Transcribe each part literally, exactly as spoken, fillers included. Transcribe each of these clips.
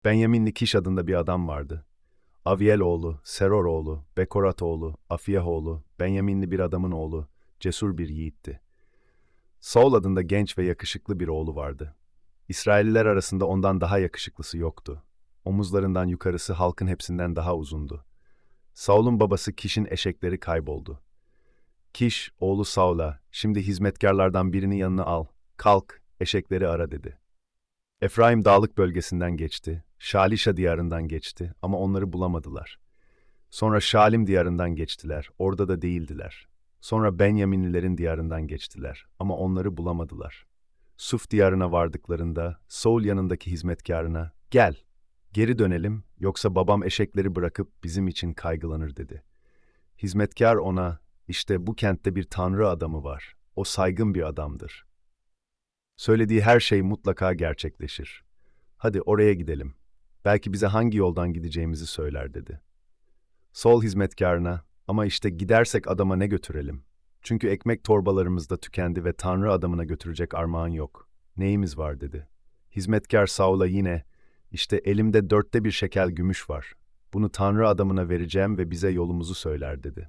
Benyaminli Kiş adında bir adam vardı. Aviel oğlu, Seror oğlu, Bekorat oğlu, Afiyeh oğlu, Benyaminli bir adamın oğlu, cesur bir yiğitti. Saul adında genç ve yakışıklı bir oğlu vardı. İsrailliler arasında ondan daha yakışıklısı yoktu. Omuzlarından yukarısı halkın hepsinden daha uzundu. Saul'un babası Kiş'in eşekleri kayboldu. Kiş, oğlu Saul'a, şimdi hizmetkarlardan birini yanına al, kalk, eşekleri ara dedi. Efraim dağlık bölgesinden geçti, Şalişa diyarından geçti ama onları bulamadılar. Sonra Şalim diyarından geçtiler, orada da değildiler. Sonra Benyaminlilerin diyarından geçtiler ama onları bulamadılar. Suf diyarına vardıklarında Saul yanındaki hizmetkarına, gel, geri dönelim yoksa babam eşekleri bırakıp bizim için kaygılanır dedi. Hizmetkar ona, işte bu kentte bir tanrı adamı var, o saygın bir adamdır. Söylediği her şey mutlaka gerçekleşir. Hadi oraya gidelim. Belki bize hangi yoldan gideceğimizi söyler dedi. Saul hizmetkarına, ama işte gidersek adama ne götürelim? Çünkü ekmek torbalarımız da tükendi ve Tanrı adamına götürecek armağan yok. Neyimiz var dedi. Hizmetkar Saul'a yine, işte elimde dörtte bir şekel gümüş var. Bunu Tanrı adamına vereceğim ve bize yolumuzu söyler dedi.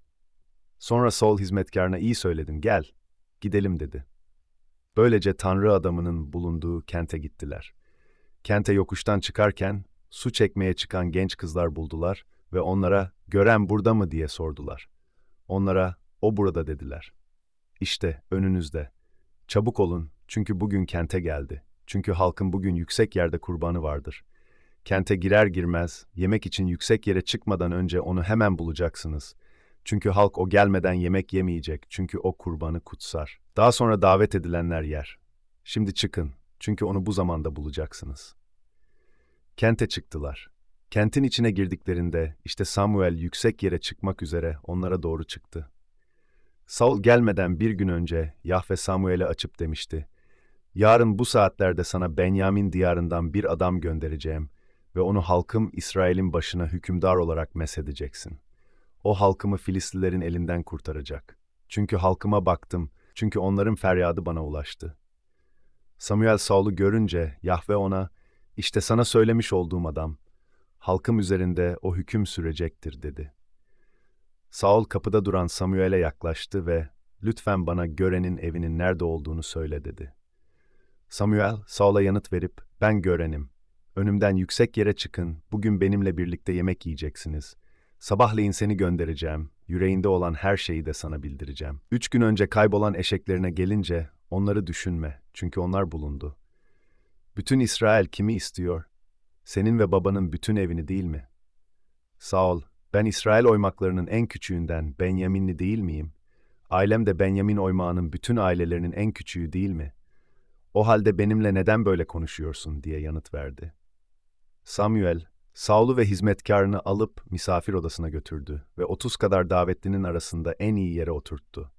Sonra Saul hizmetkarına iyi söyledin gel, gidelim dedi. Böylece Tanrı adamının bulunduğu kente gittiler. Kente yokuştan çıkarken su çekmeye çıkan genç kızlar buldular ve onlara gören burada mı diye sordular. Onlara o burada dediler. İşte önünüzde. Çabuk olun çünkü bugün kente geldi. Çünkü halkın bugün yüksek yerde kurbanı vardır. Kente girer girmez yemek için yüksek yere çıkmadan önce onu hemen bulacaksınız. Çünkü halk o gelmeden yemek yemeyecek çünkü o kurbanı kutsar. Daha sonra davet edilenler yer. Şimdi çıkın çünkü onu bu zamanda bulacaksınız. Kente çıktılar. Kentin içine girdiklerinde işte Samuel yüksek yere çıkmak üzere onlara doğru çıktı. Saul gelmeden bir gün önce Yahve Samuel'e açıp demişti, yarın bu saatlerde sana Benyamin diyarından bir adam göndereceğim ve onu halkım İsrail'in başına hükümdar olarak mesedeceksin. O halkımı Filistlilerin elinden kurtaracak. Çünkü halkıma baktım, çünkü onların feryadı bana ulaştı. Samuel Saul'u görünce Yahve ona, işte sana söylemiş olduğum adam, halkım üzerinde o hüküm sürecektir dedi. Saul kapıda duran Samuel'e yaklaştı ve lütfen bana görenin evinin nerede olduğunu söyle dedi. Samuel, Saul'a yanıt verip, ben görenim. Önümden yüksek yere çıkın, bugün benimle birlikte yemek yiyeceksiniz. Sabahleyin seni göndereceğim, yüreğinde olan her şeyi de sana bildireceğim. Üç gün önce kaybolan eşeklerine gelince, onları düşünme, çünkü onlar bulundu. Bütün İsrail kimi istiyor? Senin ve babanın bütün evini değil mi? Saul, ben İsrail oymaklarının en küçüğünden Benyaminli değil miyim? Ailem de Benyamin oymağının bütün ailelerinin en küçüğü değil mi? O halde benimle neden böyle konuşuyorsun diye yanıt verdi. Samuel, Saul'u ve hizmetkarını alıp misafir odasına götürdü ve otuz kadar davetlinin arasında en iyi yere oturttu.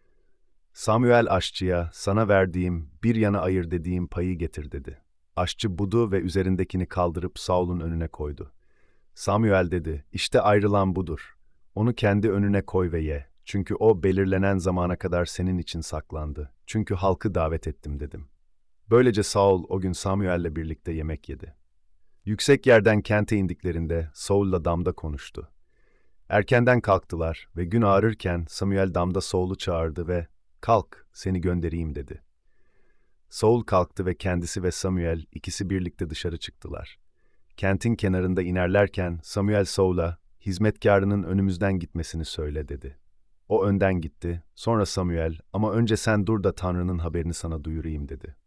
Samuel aşçıya, sana verdiğim, bir yana ayır dediğim payı getir dedi. Aşçı budu ve üzerindekini kaldırıp Saul'un önüne koydu. Samuel dedi, işte ayrılan budur. Onu kendi önüne koy ve ye. Çünkü o belirlenen zamana kadar senin için saklandı. Çünkü halkı davet ettim dedim. Böylece Saul o gün Samuel'le birlikte yemek yedi. Yüksek yerden kente indiklerinde Saul'la damda konuştu. Erkenden kalktılar ve gün ağarırken Samuel damda Saul'u çağırdı ve kalk seni göndereyim dedi. Saul kalktı ve kendisi ve Samuel ikisi birlikte dışarı çıktılar. Kentin kenarında inerlerken Samuel Saul'a hizmetkarının önümüzden gitmesini söyle dedi. O önden gitti, sonra Samuel ama önce sen dur da Tanrı'nın haberini sana duyurayım dedi.